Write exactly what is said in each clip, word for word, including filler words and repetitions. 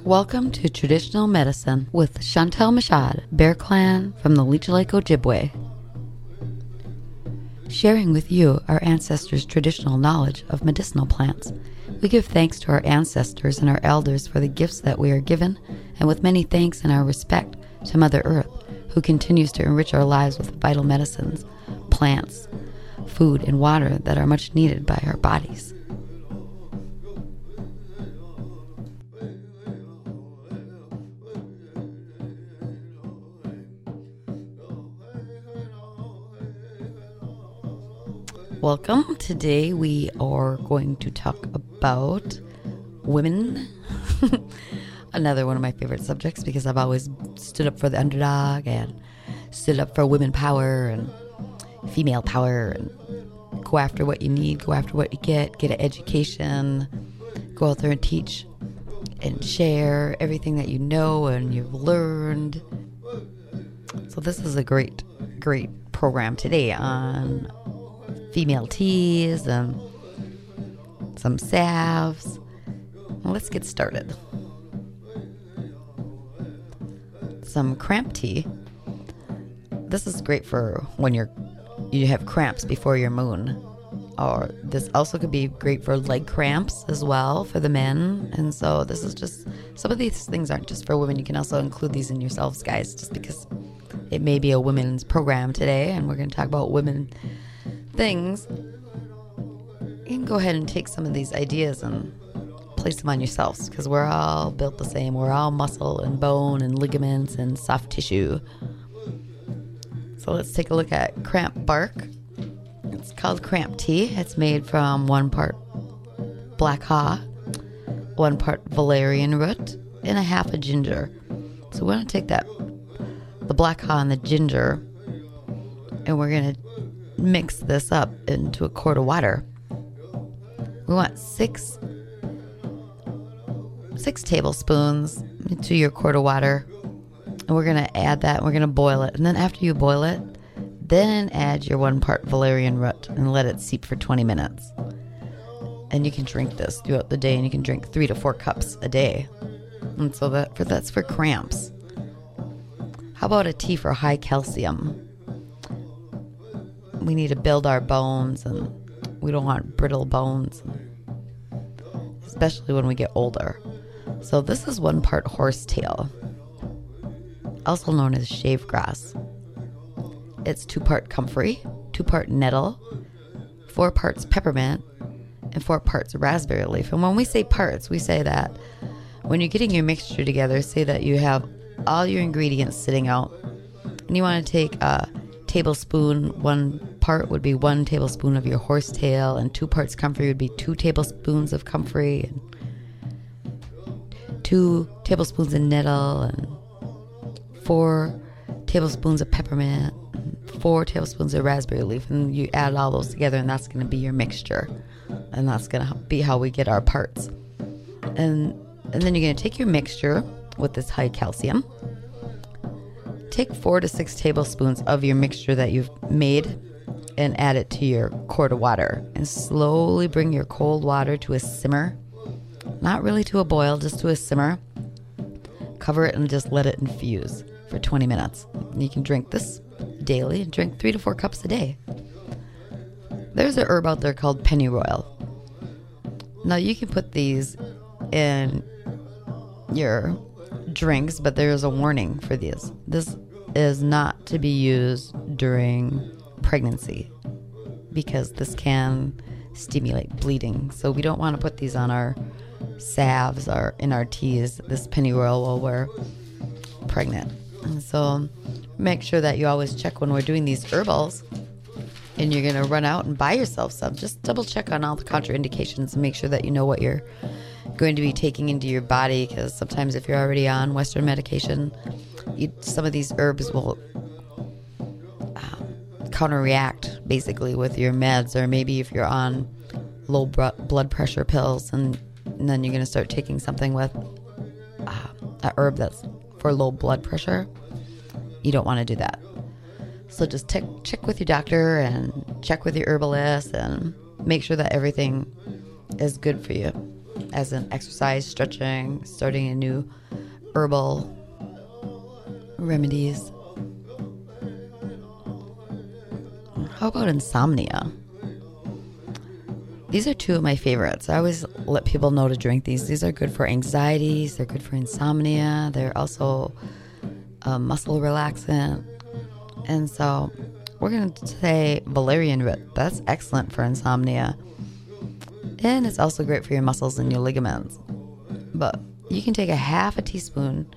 Welcome to Traditional Medicine with Chantel Mashad, Bear Clan from the Leech Lake Ojibwe. Sharing with you our ancestors' traditional knowledge of medicinal plants. We give thanks to our ancestors and our elders for the gifts that we are given, and with many thanks and our respect to Mother Earth, who continues to enrich our lives with vital medicines, plants, food, and water that are much needed by our bodies. Welcome. Today we are going to talk about women. Another one of my favorite subjects because I've always stood up for the underdog and stood up for women power and female power and go after what you need, go after what you get, get an education, go out there and teach and share everything that you know and you've learned. So this is a great, great program today on female teas and some salves. Well, let's get started. Some cramp tea. This is great for when you're you have cramps before your moon. Or this also could be great for leg cramps as well for the men. And so this is just, some of these things aren't just for women. You can also include these in yourselves, guys, just because it may be a women's program today and we're going to talk about women things. You can go ahead and take some of these ideas and place them on yourselves because we're all built the same. We're all muscle and bone and ligaments and soft tissue. So let's take a look at cramp bark. It's called cramp tea. It's made from one part black haw, one part valerian root, and a half a ginger. So we're going to take that, the black haw and the ginger, and we're going to mix this up into a quart of water. We want six six tablespoons into your quart of water, and we're going to add that. We're going to boil it, and then after you boil it, then add your one part valerian root and let it seep for twenty minutes. And you can drink this throughout the day, and you can drink three to four cups a day. And so that for that's for cramps. How about a tea for high calcium? We need to build our bones, and we don't want brittle bones, especially when we get older. So this is one part horsetail, also known as shave grass. It's two part comfrey, two part nettle, four parts peppermint, and four parts raspberry leaf. And when we say parts, we say that when you're getting your mixture together, say that you have all your ingredients sitting out, and you want to take a tablespoon, one part would be one tablespoon of your horsetail, and two parts comfrey would be two tablespoons of comfrey, and two tablespoons of nettle, and four tablespoons of peppermint, and four tablespoons of raspberry leaf, and you add all those together, and that's going to be your mixture, and that's going to be how we get our parts. And and then you're going to take your mixture with this high calcium. Take four to six tablespoons of your mixture that you've made and add it to your quart of water, and slowly bring your cold water to a simmer. Not really to a boil, just to a simmer. Cover it and just let it infuse for twenty minutes. And you can drink this daily and drink three to four cups a day. There's a herb out there called pennyroyal. Now you can put these in your drinks, but there is a warning for these. This is not to be used during pregnancy because this can stimulate bleeding. So we don't want to put these on our salves or in our teas, this pennyroyal, while we're pregnant. And so make sure that you always check when we're doing these herbals and you're going to run out and buy yourself some. Just double check on all the contraindications and make sure that you know what you're going to be taking into your body, because sometimes if you're already on Western medication, you, some of these herbs will um, counteract basically with your meds, or maybe if you're on low br- blood pressure pills, and, and then you're going to start taking something with uh, a herb that's for low blood pressure. You don't want to do that. So just te- check with your doctor and check with your herbalist and make sure that everything is good for you. as an exercise, stretching, starting a new herbal remedies. How about insomnia? These are two of my favorites. I always let people know to drink these. These are good for anxieties. They're good for insomnia. They're also a muscle relaxant. And so we're going to say valerian root. That's excellent for insomnia. And it's also great for your muscles and your ligaments. But you can take a half a teaspoon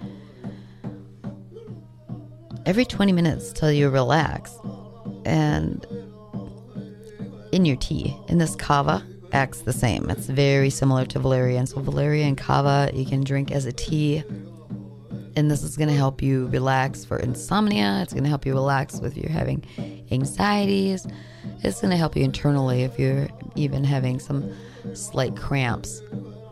every twenty minutes till you relax. And in your tea. And this kava acts the same. It's very similar to valerian. So valerian and kava you can drink as a tea. And this is going to help you relax for insomnia. It's going to help you relax if you're having anxieties. It's going to help you internally if you're even having some slight cramps.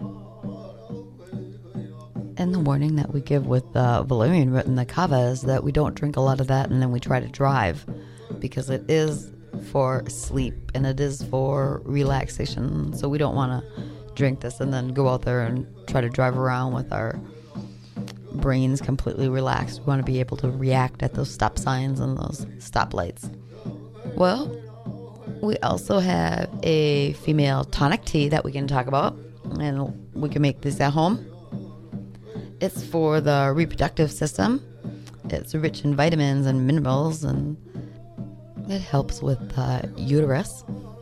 And the warning that we give with the valerian root and the kava is that we don't drink a lot of that and then we try to drive, because it is for sleep and it is for relaxation. So we don't want to drink this and then go out there and try to drive around with our brains completely relaxed. We want to be able to react at those stop signs and those stoplights. Well, we also have a female tonic tea that we can talk about, and we can make this at home. It's for the reproductive system. It's rich in vitamins and minerals, and it helps with the uterus.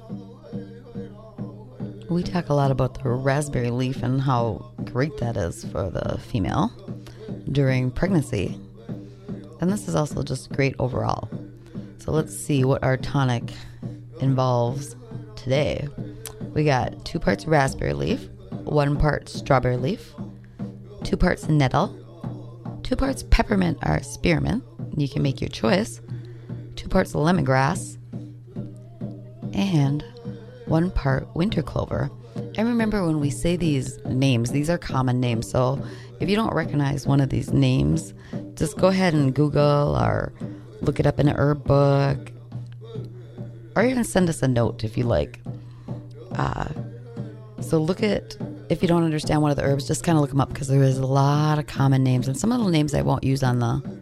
We talk a lot about the raspberry leaf and how great that is for the female during pregnancy. And this is also just great overall. So let's see what our tonic involves today. We got two parts raspberry leaf, one part strawberry leaf, two parts nettle, two parts peppermint or spearmint. You can make your choice. Two parts lemongrass, and one part winter clover. And remember, when we say these names, these are common names. So if you don't recognize one of these names, just go ahead and Google or look it up in an herb book, or even send us a note if you like. Uh, so look at, if you don't understand one of the herbs, just kind of look them up, because there is a lot of common names, and some of the names I won't use on the.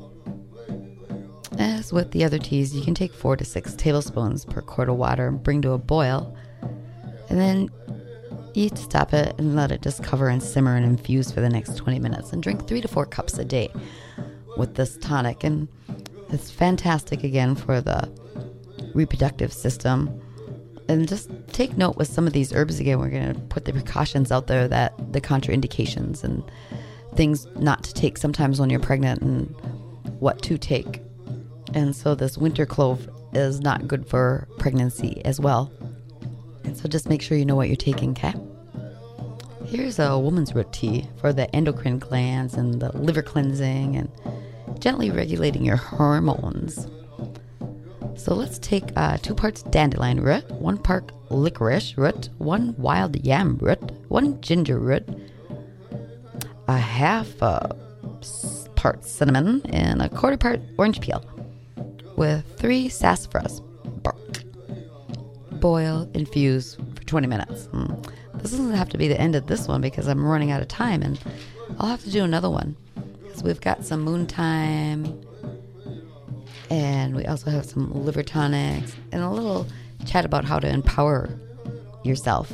As with the other teas, you can take four to six tablespoons per quart of water and bring to a boil. And then you stop it and let it just cover and simmer and infuse for the next twenty minutes. And drink three to four cups a day with this tonic. And it's fantastic, again, for the reproductive system. And just take note with some of these herbs, again, we're going to put the precautions out there, that the contraindications and things not to take sometimes when you're pregnant and what to take. And so this winter clove is not good for pregnancy as well. And so just make sure you know what you're taking, okay? Here's a woman's root tea for the endocrine glands and the liver cleansing and gently regulating your hormones. So let's take uh, two parts dandelion root, one part licorice root, one wild yam root, one ginger root, a half uh, part cinnamon, and a quarter part orange peel, with three sassafras bark. Boil, infuse for twenty minutes. Mm. This doesn't have to be the end of this one, because I'm running out of time, and I'll have to do another one, because we've got some moon time, and we also have some liver tonics, and a little chat about how to empower yourself.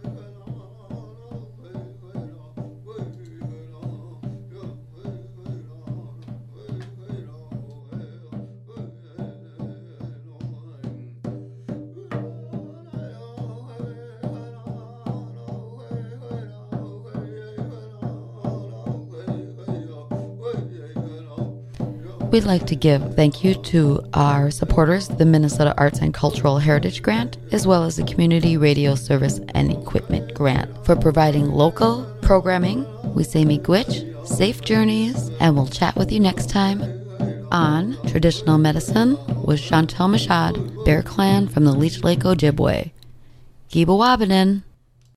We'd like to give thank you to our supporters, the Minnesota Arts and Cultural Heritage Grant, as well as the Community Radio Service and Equipment Grant, for providing local programming. We say miigwech, safe journeys, and we'll chat with you next time on Traditional Medicine with Chantel Mashad, Bear Clan from the Leech Lake Ojibwe. Giba Wabanin.